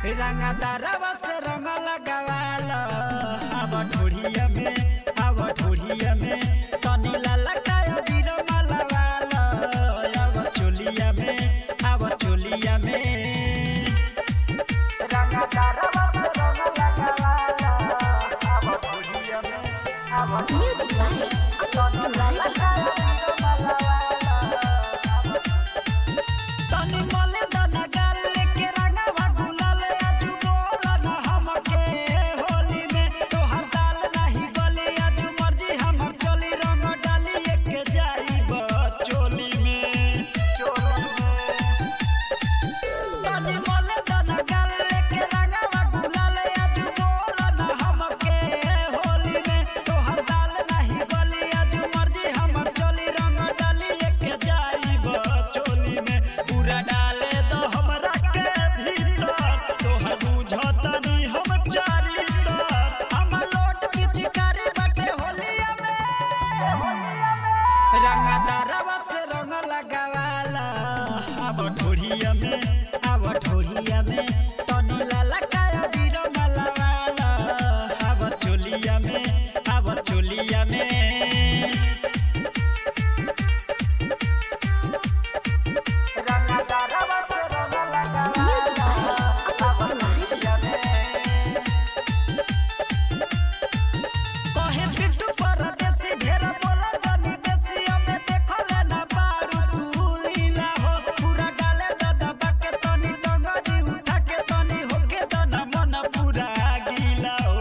रंगदारवा से रंग लगावाला अब ढोढ़िया में तनी लाला काया बीरो मलवाला अब चोलिया में रंगदारवा से रंग लगावाला अब ढोढ़िया में तनी लाला काया बीरो मलवाला तनी मले दाना गाल लेके रंगवा गुलाल आज बोला ना हमके होली में तोहर दाल नहीं गली आज मर्जी हमर चली रंग डाली एक जाईब चोली में तनी मले दाना गाल लेके रंगवा गुलाल आज बोला ना हमके होली में तोहर दाल नहीं गली आज मर्जी हमर चली रंग डाली एक जाईब चोली में पूरा डाले दो हमरा के भीतर तोहर बुझतनी हम चारी तर हम लोट पिचकारी बाटे होलिया में रंगदारवा से रंग लगावाला अब ढोढ़िया में तनी लाला काया बीरो मलवाला अब चोलिया में रंगदारवा से रंग लगावाला अब ढोढ़िया में कहे पिट्टू परदेसी ढेर बोला जनी बेसी हमें देखले ना बारू तू लीला हो पूरा डाले दबा के तनी डंगरी उठा के तनी होके दना मन पूरा गीला हो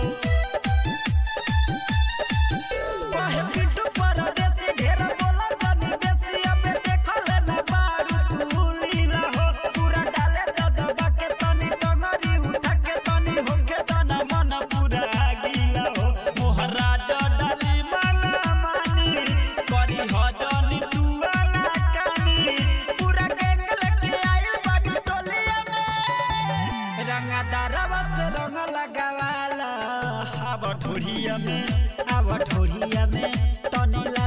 कहे पिट्टू परदेसी ढेर बोला जनी बेसी हमें देखले ना बारू तू लीला हो पूरा डाले दबा के तनी डंगरी उठा के तनी होके दना मन पूरा गीला हो मोहराज डाली माना मानी करी हजनी तुआना कानी पूरा केक लेके आइल बाटी टोलिया में रंगदारवा से रंग लगावाला अब ढोढ़िया में तनी